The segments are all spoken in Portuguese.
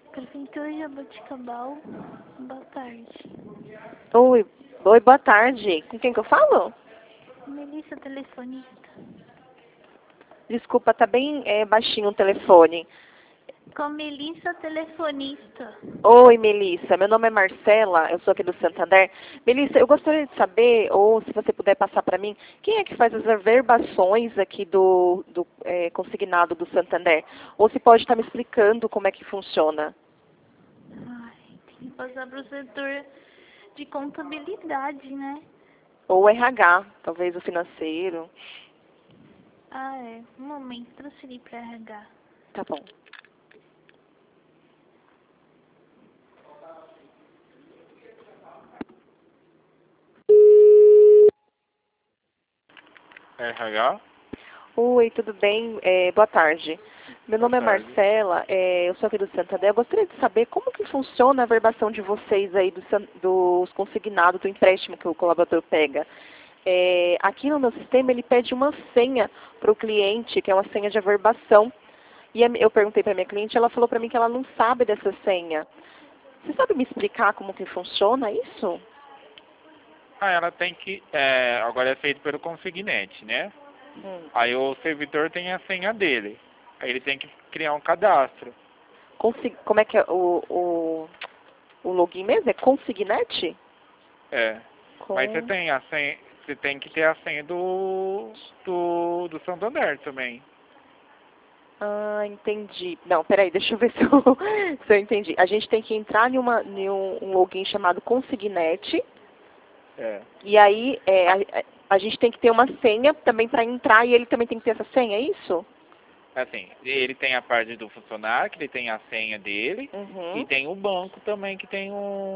Prefeitura Jaboticabal, boa tarde. Oi, oi, boa tarde. Com quem que eu falo? Melissa, telefonista. Desculpa, tá bem baixinho o telefone. Com Melissa, telefonista. Oi, Melissa. Meu nome é Marcela, eu sou aqui do Santander. Melissa, eu gostaria de saber, ou se você puder passar para mim, quem é que faz as averbações aqui do consignado do Santander? Ou se pode estar me explicando como é que funciona? Ai, tem que passar pro setor de contabilidade, né? Ou RH, talvez o financeiro. Ah, é. Um momento, transferir pra RH. Tá bom. RH? Oi, tudo bem? Boa tarde. Meu Boa nome é tarde. Marcela, eu sou aqui do Santander. Eu gostaria de saber como que funciona a verbação de vocês aí dos consignados, do empréstimo que o colaborador pega. Aqui no meu sistema ele pede uma senha para o cliente, que é uma senha de averbação. E eu perguntei para minha cliente, ela falou para mim que ela não sabe dessa senha. Você sabe me explicar como que funciona isso? Ela tem que. Agora é feito pelo consignante, né? Aí o servidor tem a senha dele. Aí ele tem que criar um cadastro. Como é que é o login mesmo? É consignete? É. Mas você Com... tem a senha. Você tem que ter a senha do Santander também. Ah, entendi. Não, peraí, deixa eu ver se eu, se eu entendi. A gente tem que entrar em um login chamado Consignete, É. e aí a gente tem que ter uma senha também para entrar, e ele também tem que ter essa senha, é isso? Assim, ele tem a parte do funcionário, que ele tem a senha dele, e Uhum. tem o banco também, que tem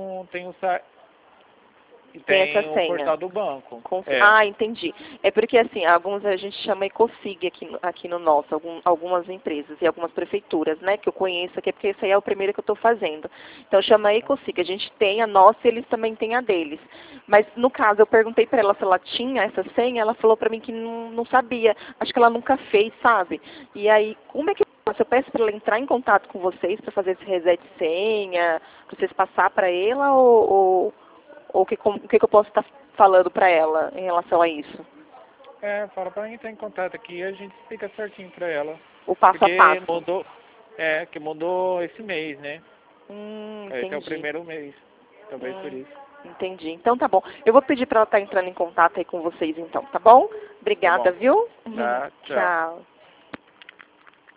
e Tem essa tem o senha. portal do banco. Ah, entendi. É porque, assim, alguns a gente chama Ecosig aqui no nosso, algumas empresas e algumas prefeituras, né, que eu conheço aqui, porque esse aí é o primeiro que eu estou fazendo. Então, chama Ecosig. A gente tem a nossa e eles também têm a deles. Mas, no caso, eu perguntei para ela se ela tinha essa senha, ela falou para mim que não sabia. Acho que ela nunca fez, sabe? E aí, como é que eu faço? Eu peço para ela entrar em contato com vocês para fazer esse reset de senha, para vocês passar para ela ou o que eu posso estar falando para ela em relação a isso? Fala pra entrar em contato aqui e a gente explica certinho pra ela. O passo a Porque passo. que mudou esse mês, né? Esse é o Entendi. primeiro mês. Talvez por isso. Entendi. Então tá bom. Eu vou pedir para ela estar entrando em contato aí com vocês então, tá bom? Tá Obrigada, bom. viu? Tá, tchau. Tchau.